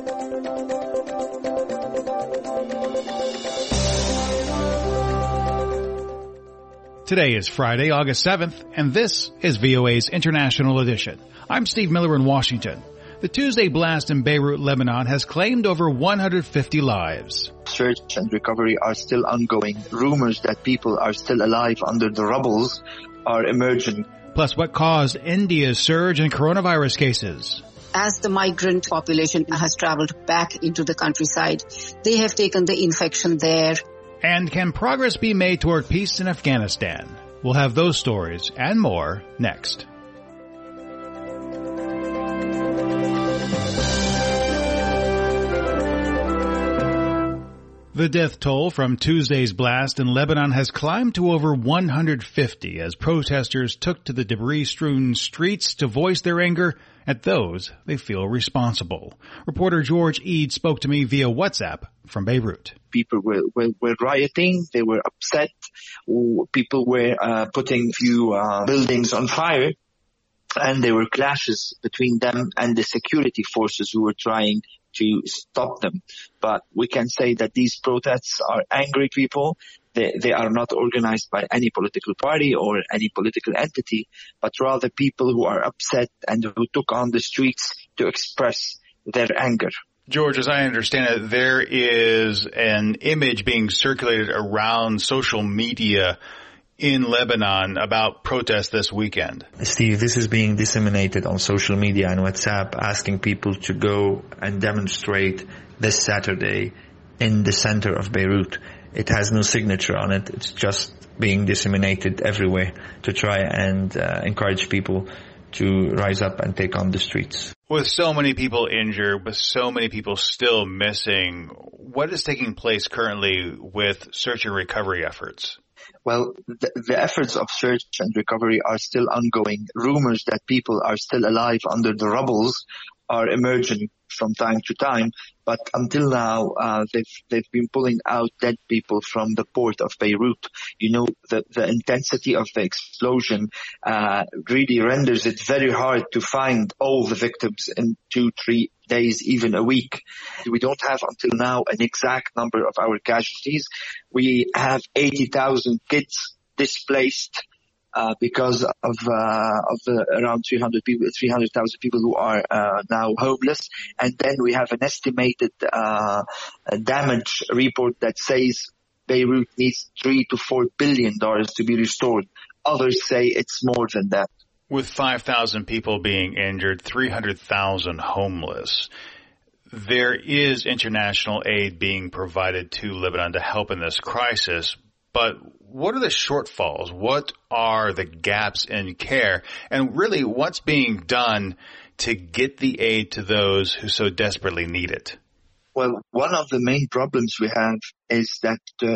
Today is Friday, August 7th, and this is VOA's International Edition. I'm Steve Miller in Washington. The Tuesday blast in Beirut, Lebanon has claimed over 150 lives. Search and recovery are still ongoing. Rumors that people are still alive under the rubbles are emerging. Plus, what caused India's surge in coronavirus cases? As the migrant population has traveled back into the countryside, they have taken the infection there. And can progress be made toward peace in Afghanistan? We'll have those stories and more next. The death toll from Tuesday's blast in Lebanon has climbed to over 150 as protesters took to the debris-strewn streets to voice their anger at those they feel responsible. Reporter George Eid spoke to me via WhatsApp from Beirut. People were rioting. They were upset. People were putting few buildings on fire. And there were clashes between them and the security forces who were trying to stop them. But we can say that these protests are angry people. They are not organized by any political party or any political entity, but rather people who are upset and who took on the streets to express their anger. George, as I understand it, there is an image being circulated around social media in Lebanon about protests this weekend. Steve, this is being disseminated on social media and WhatsApp, asking people to go and demonstrate this Saturday in the center of Beirut. It has no signature on it. It's just being disseminated everywhere to try and encourage people to rise up and take on the streets. With so many people injured, with so many people still missing, what is taking place currently with search and recovery efforts? Well, the efforts of search and recovery are still ongoing. Rumors that people are still alive under the rubbles are emerging from time to time, but until now, they've been pulling out dead people from the port of Beirut. You know, the intensity of the explosion really renders it very hard to find all the victims in 2-3 days, even a week. We don't have until now an exact number of our casualties. We have 80,000 kids displaced because of the around 300,000 people who are now homeless. And then we have an estimated damage report that says Beirut needs $3 to $4 billion to be restored. Others say it's more than that. With 5,000 people being injured, 300,000 homeless, there is international aid being provided to Lebanon to help in this crisis. But what are the shortfalls? What are the gaps in care? And really, what's being done to get the aid to those who so desperately need it? Well, one of the main problems we have is that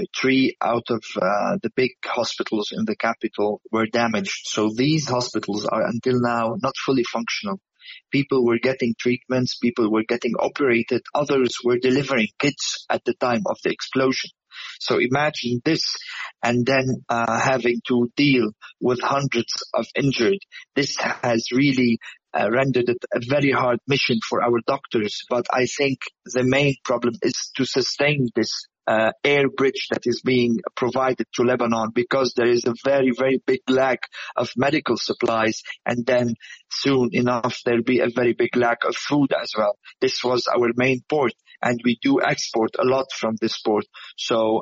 3 out of the big hospitals in the capital were damaged. So these hospitals are until now not fully functional. People were getting treatments, people were getting operated, others were delivering kids at the time of the explosion. So imagine this, and then having to deal with hundreds of injured. This has really rendered it a very hard mission for our doctors. But I think the main problem is to sustain this air bridge that is being provided to Lebanon, because there is a very, very big lack of medical supplies, and then soon enough there'll be a very big lack of food as well. This was our main port, and we do export a lot from this port. So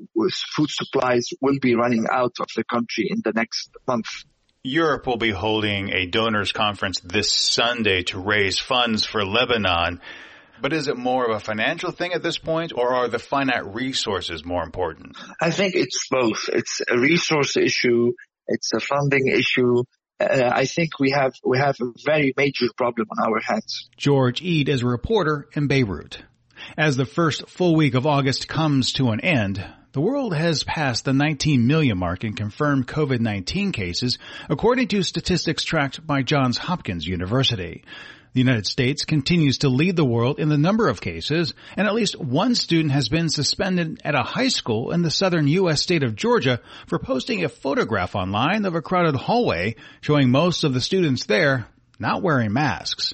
food supplies will be running out of the country in the next month. Europe will be holding a donors conference this Sunday to raise funds for Lebanon. But is it more of a financial thing at this point, or are the finite resources more important? I think it's both. It's a resource issue. It's a funding issue. I think we have a very major problem on our hands. George Eid is a reporter in Beirut. As the first full week of August comes to an end, the world has passed the 19 million mark in confirmed COVID-19 cases, according to statistics tracked by Johns Hopkins University. The United States continues to lead the world in the number of cases, and at least one student has been suspended at a high school in the southern U.S. state of Georgia for posting a photograph online of a crowded hallway showing most of the students there not wearing masks.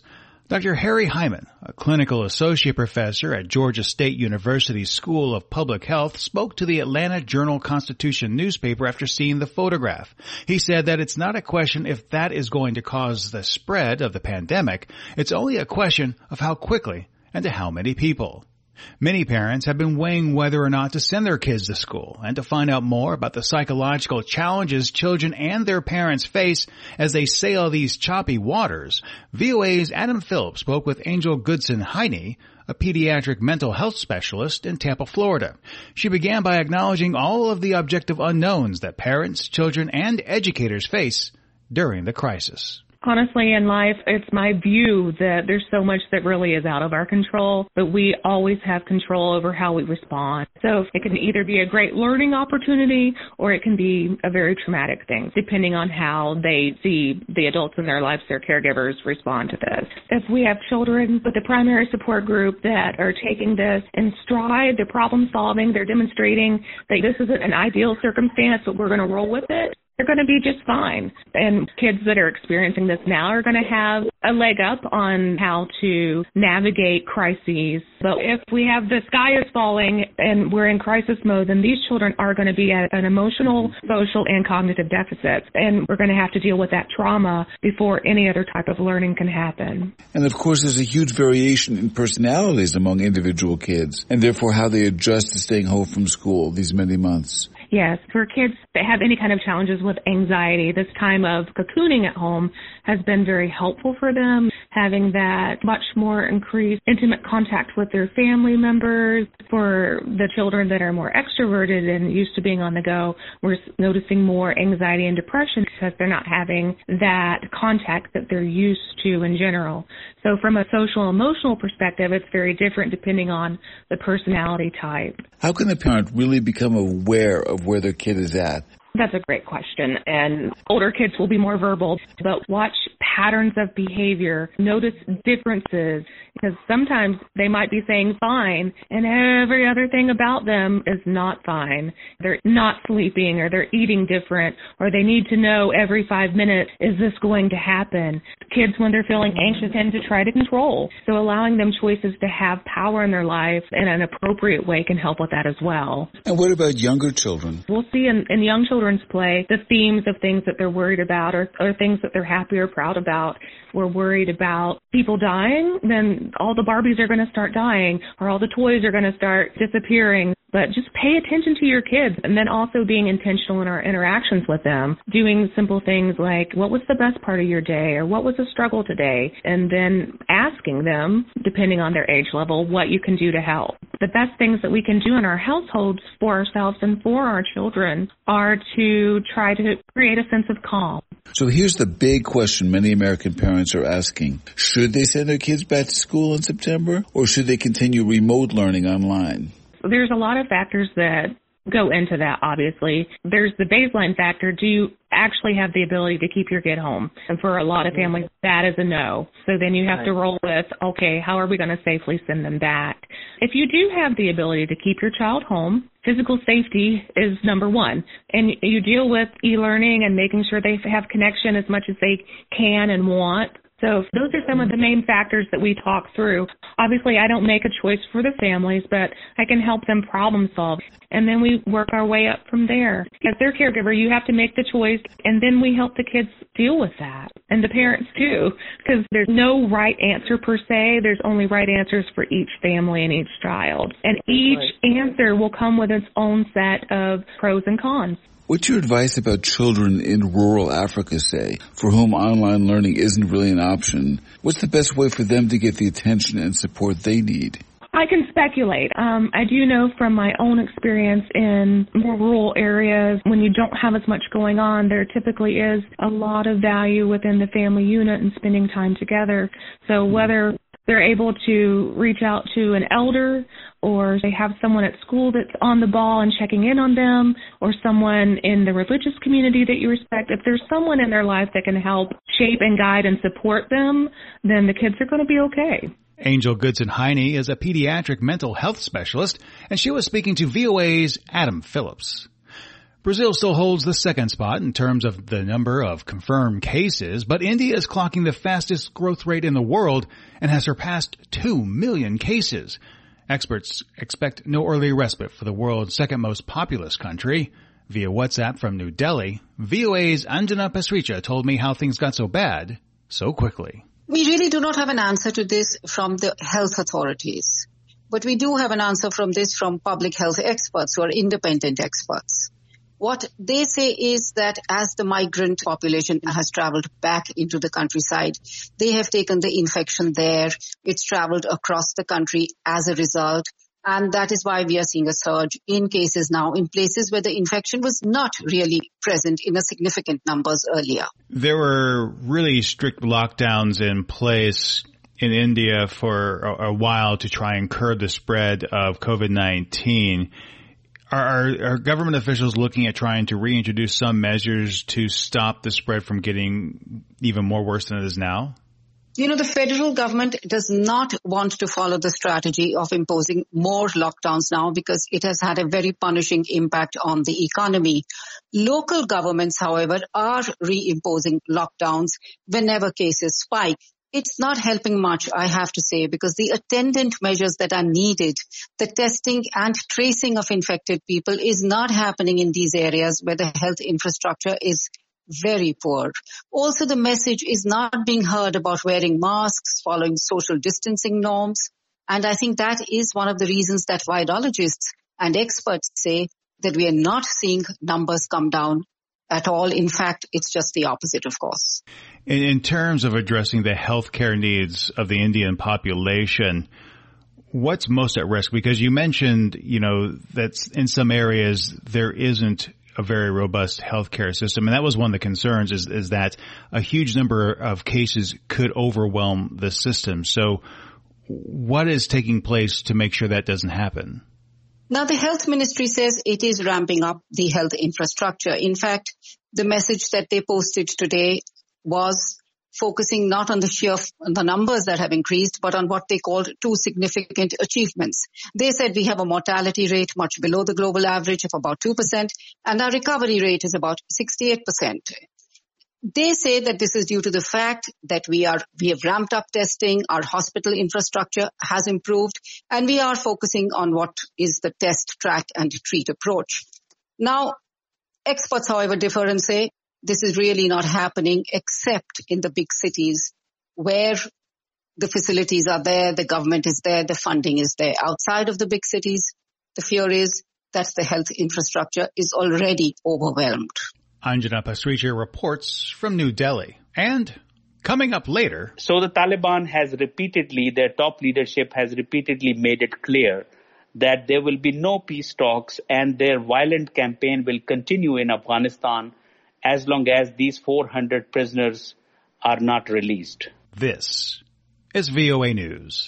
Dr. Harry Hyman, a clinical associate professor at Georgia State University's School of Public Health, spoke to the Atlanta Journal-Constitution newspaper after seeing the photograph. He said that it's not a question if that is going to cause the spread of the pandemic. It's only a question of how quickly and to how many people. Many parents have been weighing whether or not to send their kids to school, and to find out more about the psychological challenges children and their parents face as they sail these choppy waters, VOA's Adam Phillips spoke with Angel Goodson-Heine, a pediatric mental health specialist in Tampa, Florida. She began by acknowledging all of the objective unknowns that parents, children, and educators face during the crisis. Honestly, in life, it's my view that there's so much that really is out of our control, but we always have control over how we respond. So it can either be a great learning opportunity or it can be a very traumatic thing, depending on how they see the adults in their lives, their caregivers, respond to this. If we have children with a primary support group that are taking this in stride, they're problem solving, they're demonstrating that this isn't an ideal circumstance, but we're going to roll with it, they're going to be just fine. And kids that are experiencing this now are going to have a leg up on how to navigate crises. But if we have the sky is falling and we're in crisis mode, then these children are going to be at an emotional, social, and cognitive deficit. And we're going to have to deal with that trauma before any other type of learning can happen. And of course, there's a huge variation in personalities among individual kids, and therefore how they adjust to staying home from school these many months. Yes, for kids that have any kind of challenges with anxiety, this time of cocooning at home has been very helpful for them, having that much more increased intimate contact with their family members. For the children that are more extroverted and used to being on the go, we're noticing more anxiety and depression because they're not having that contact that they're used to in general. So from a social emotional perspective, it's very different depending on the personality type. How can a parent really become aware of where their kid is at? That's a great question, and older kids will be more verbal, but watch patterns of behavior, notice differences, because sometimes they might be saying fine, and every other thing about them is not fine. They're not sleeping, or they're eating different, or they need to know every 5 minutes, is this going to happen? Kids, when they're feeling anxious, tend to try to control, so allowing them choices to have power in their life in an appropriate way can help with that as well. And what about younger children? We'll see in young children's play the themes of things that they're worried about or things that they're happy or proud about. We're worried about people dying, then all the Barbies are going to start dying, or all the toys are going to start disappearing. But just pay attention to your kids, and then also being intentional in our interactions with them, doing simple things like, what was the best part of your day, or what was a struggle today, and then asking them, depending on their age level, what you can do to help. The best things that we can do in our households for ourselves and for our children are to try to create a sense of calm. So here's the big question many American parents are asking. Should they send their kids back to school in September, or should they continue remote learning online? There's a lot of factors that go into that, obviously. There's the baseline factor. Do you actually have the ability to keep your kid home? And for a lot of families, that is a no. So then you have to roll with, okay, how are we going to safely send them back? If you do have the ability to keep your child home, physical safety is number one. And you deal with e-learning and making sure they have connection as much as they can and want. So those are some of the main factors that we talk through. Obviously, I don't make a choice for the families, but I can help them problem solve. And then we work our way up from there. As their caregiver, you have to make the choice, and then we help the kids deal with that. And the parents too, because there's no right answer per se. There's only right answers for each family and each child. And each answer will come with its own set of pros and cons. What's your advice about children in rural Africa, say, for whom online learning isn't really an option? What's the best way for them to get the attention and support they need? I can speculate. I do know from my own experience in more rural areas, when you don't have as much going on, there typically is a lot of value within the family unit and spending time together. So whether they're able to reach out to an elder, or they have someone at school that's on the ball and checking in on them, or someone in the religious community that you respect, if there's someone in their life that can help shape and guide and support them, then the kids are going to be okay. Angel Goodson-Heine is a pediatric mental health specialist, and she was speaking to VOA's Adam Phillips. Brazil still holds the second spot in terms of the number of confirmed cases, but India is clocking the fastest growth rate in the world and has surpassed 2 million cases. Experts expect no early respite for the world's second most populous country. Via WhatsApp from New Delhi, VOA's Anjana Pasricha told me how things got so bad so quickly. We really do not have an answer to this from the health authorities, but we do have an answer from public health experts who are independent experts. What they say is that as the migrant population has traveled back into the countryside, they have taken the infection there. It's traveled across the country as a result. And that is why we are seeing a surge in cases now in places where the infection was not really present in a significant numbers earlier. There were really strict lockdowns in place in India for a while to try and curb the spread of COVID-19. Are government officials looking at trying to reintroduce some measures to stop the spread from getting even more worse than it is now? You know, the federal government does not want to follow the strategy of imposing more lockdowns now because it has had a very punishing impact on the economy. Local governments, however, are reimposing lockdowns whenever cases spike. It's not helping much, I have to say, because the attendant measures that are needed, the testing and tracing of infected people is not happening in these areas where the health infrastructure is very poor. Also, the message is not being heard about wearing masks, following social distancing norms. And I think that is one of the reasons that virologists and experts say that we are not seeing numbers come down at all. In fact, it's just the opposite, of course. In terms of addressing the healthcare needs of the Indian population, what's most at risk? Because you mentioned, that in some areas there isn't a very robust healthcare system. And that was one of the concerns is that a huge number of cases could overwhelm the system. So what is taking place to make sure that doesn't happen? Now, the health ministry says it is ramping up the health infrastructure. In fact, the message that they posted today was focusing not on the numbers that have increased, but on what they called two significant achievements. They said we have a mortality rate much below the global average of about 2%, and our recovery rate is about 68%. They say that this is due to the fact that we have ramped up testing, our hospital infrastructure has improved, and we are focusing on what is the test, track, and treat approach. Now, experts, however, differ and say this is really not happening except in the big cities where the facilities are there, the government is there, the funding is there. Outside of the big cities, the fear is that the health infrastructure is already overwhelmed. Anjana Pasricha reports from New Delhi. And coming up later. So the Taliban their top leadership has repeatedly made it clear that there will be no peace talks and their violent campaign will continue in Afghanistan as long as these 400 prisoners are not released. This is VOA News.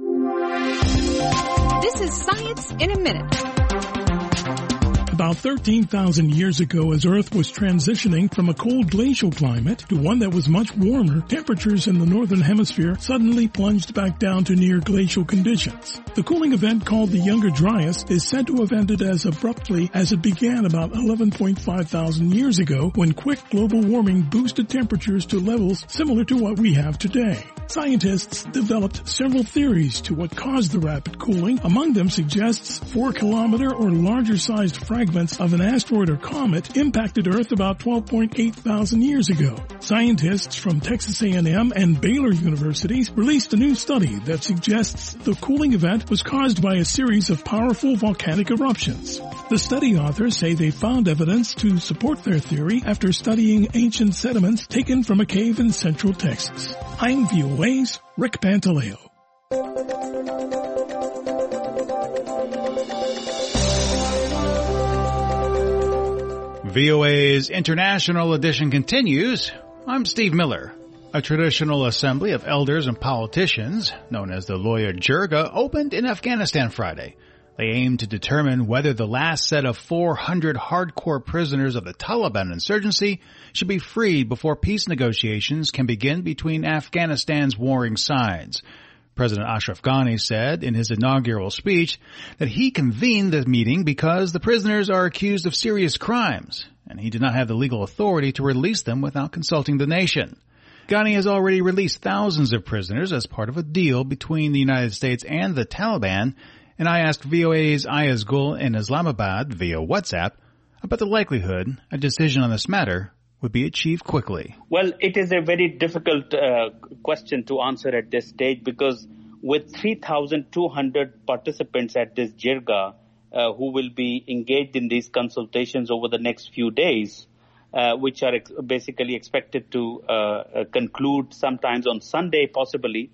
This is Science in a Minute. About 13,000 years ago, as Earth was transitioning from a cold glacial climate to one that was much warmer, temperatures in the northern hemisphere suddenly plunged back down to near glacial conditions. The cooling event called the Younger Dryas is said to have ended as abruptly as it began about 11.5 thousand years ago when quick global warming boosted temperatures to levels similar to what we have today. Scientists developed several theories to what caused the rapid cooling. Among them suggests 4-kilometer or larger-sized fragments of an asteroid or comet impacted Earth about 12.8 thousand years ago. Scientists from Texas A&M and Baylor universities released a new study that suggests the cooling event was caused by a series of powerful volcanic eruptions. The study authors say they found evidence to support their theory after studying ancient sediments taken from a cave in central Texas. I'm VOA's Rick Pantaleo. VOA's International Edition continues. I'm Steve Miller. A traditional assembly of elders and politicians, known as the Loya Jirga, opened in Afghanistan Friday. They aim to determine whether the last set of 400 hardcore prisoners of the Taliban insurgency should be freed before peace negotiations can begin between Afghanistan's warring sides. President Ashraf Ghani said in his inaugural speech that he convened the meeting because the prisoners are accused of serious crimes, and he did not have the legal authority to release them without consulting the nation. Ghani has already released thousands of prisoners as part of a deal between the United States and the Taliban, and I asked VOA's Ayaz Gul in Islamabad via WhatsApp about the likelihood a decision on this matter would be achieved quickly. Well, it is a very difficult question to answer at this stage because with 3,200 participants at this jirga who will be engaged in these consultations over the next few days, which are basically expected to conclude sometimes on Sunday possibly,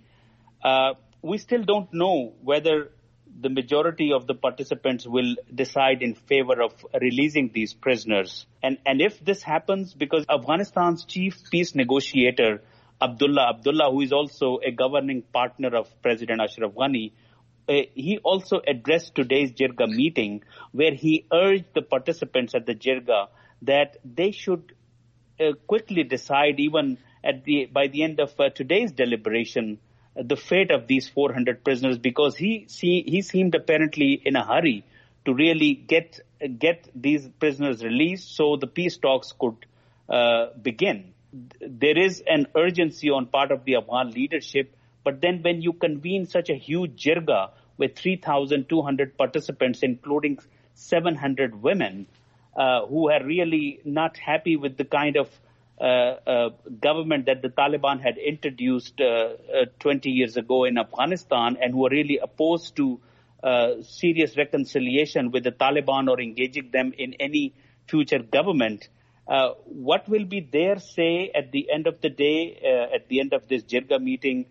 we still don't know whether the majority of the participants will decide in favor of releasing these prisoners. And if this happens, because Afghanistan's chief peace negotiator, Abdullah, who is also a governing partner of President Ashraf Ghani, he also addressed today's jirga meeting where he urged the participants at the jirga that they should quickly decide even by the end of today's deliberation the fate of these 400 prisoners, because he seemed apparently in a hurry to really get these prisoners released so the peace talks could begin. There is an urgency on part of the Afghan leadership, but then when you convene such a huge jirga with 3,200 participants, including 700 women, who are really not happy with the kind of government that the Taliban had introduced 20 years ago in Afghanistan, and who are really opposed to serious reconciliation with the Taliban or engaging them in any future government. What will be their say at the end of the day, at the end of this jirga meeting,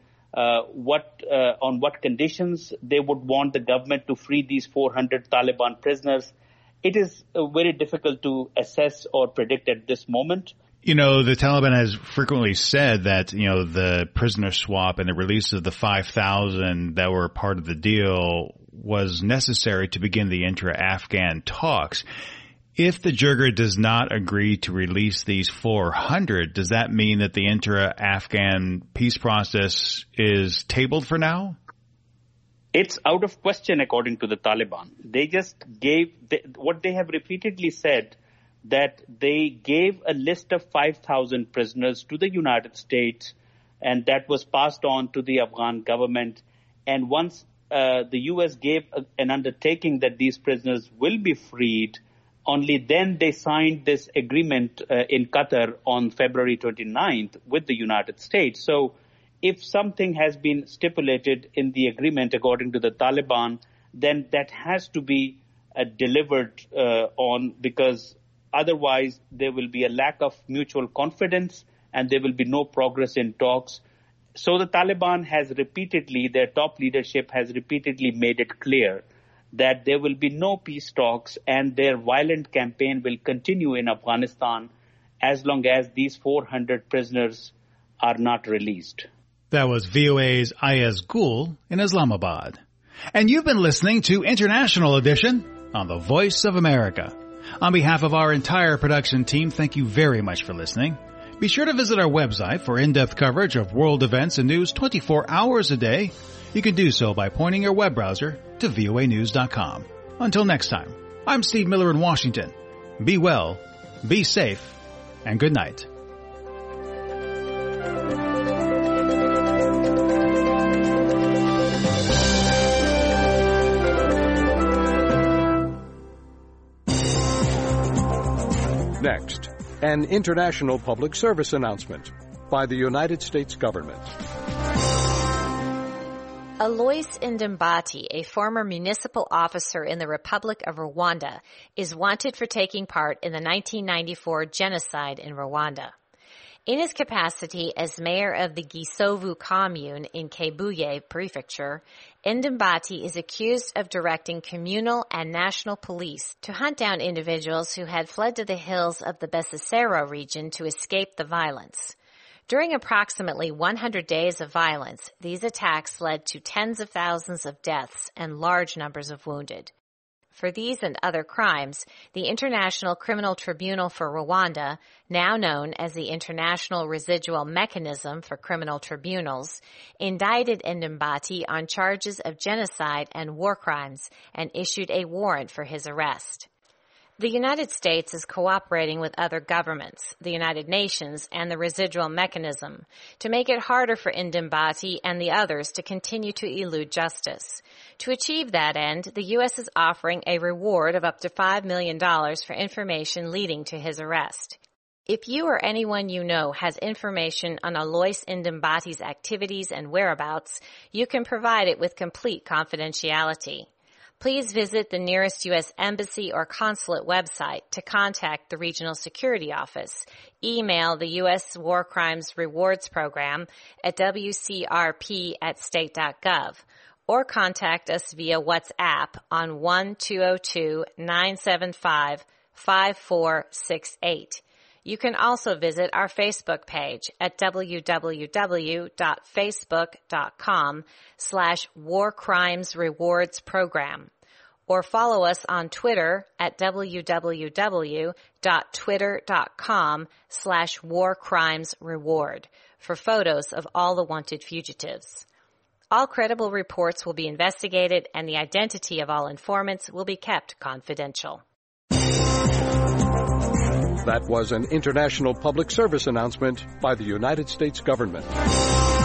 on what conditions they would want the government to free these 400 Taliban prisoners? It is very difficult to assess or predict at this moment. You know, the Taliban has frequently said that, the prisoner swap and the release of the 5,000 that were part of the deal was necessary to begin the intra-Afghan talks. If the jirga does not agree to release these 400, does that mean that the intra-Afghan peace process is tabled for now? It's out of question, according to the Taliban. They just what they have repeatedly said, that they gave a list of 5,000 prisoners to the United States, and that was passed on to the Afghan government. And once the U.S. gave an undertaking that these prisoners will be freed, only then they signed this agreement in Qatar on February 29th with the United States. So if something has been stipulated in the agreement according to the Taliban, then that has to be delivered on, because otherwise there will be a lack of mutual confidence and there will be no progress in talks. So the Taliban has repeatedly, their top leadership has repeatedly made it clear that there will be no peace talks and their violent campaign will continue in Afghanistan as long as these 400 prisoners are not released. That was VOA's Ayaz Gul in Islamabad. And you've been listening to International Edition on the Voice of America. On behalf of our entire production team, thank you very much for listening. Be sure to visit our website for in-depth coverage of world events and news 24 hours a day. You can do so by pointing your web browser to voanews.com. Until next time, I'm Steve Miller in Washington. Be well, be safe, and good night. Next, an international public service announcement by the United States government. Alois Ndimbati, a former municipal officer in the Republic of Rwanda, is wanted for taking part in the 1994 genocide in Rwanda. In his capacity as mayor of the Gisovu commune in Kibuye Prefecture, Ndimbati is accused of directing communal and national police to hunt down individuals who had fled to the hills of the Besesero region to escape the violence. During approximately 100 days of violence, these attacks led to tens of thousands of deaths and large numbers of wounded. for these and other crimes, the International Criminal Tribunal for Rwanda, now known as the International Residual Mechanism for Criminal Tribunals, indicted Ndimbati on charges of genocide and war crimes and issued a warrant for his arrest. The United States is cooperating with other governments, the United Nations, and the Residual Mechanism to make it harder for Ndimbati and the others to continue to elude justice. To achieve that end, the U.S. is offering a reward of up to $5 million for information leading to his arrest. If you or anyone you know has information on Alois Ndimbati's activities and whereabouts, you can provide it with complete confidentiality. Please visit the nearest U.S. Embassy or Consulate website to contact the Regional Security Office, email the U.S. War Crimes Rewards Program at wcrp@state.gov, or contact us via WhatsApp on 1-202-975-5468. You can also visit our Facebook page at www.facebook.com/War Crimes Rewards Program, or follow us on Twitter at www.twitter.com/War Crimes Reward for photos of all the wanted fugitives. All credible reports will be investigated and the identity of all informants will be kept confidential. That was an international public service announcement by the United States government.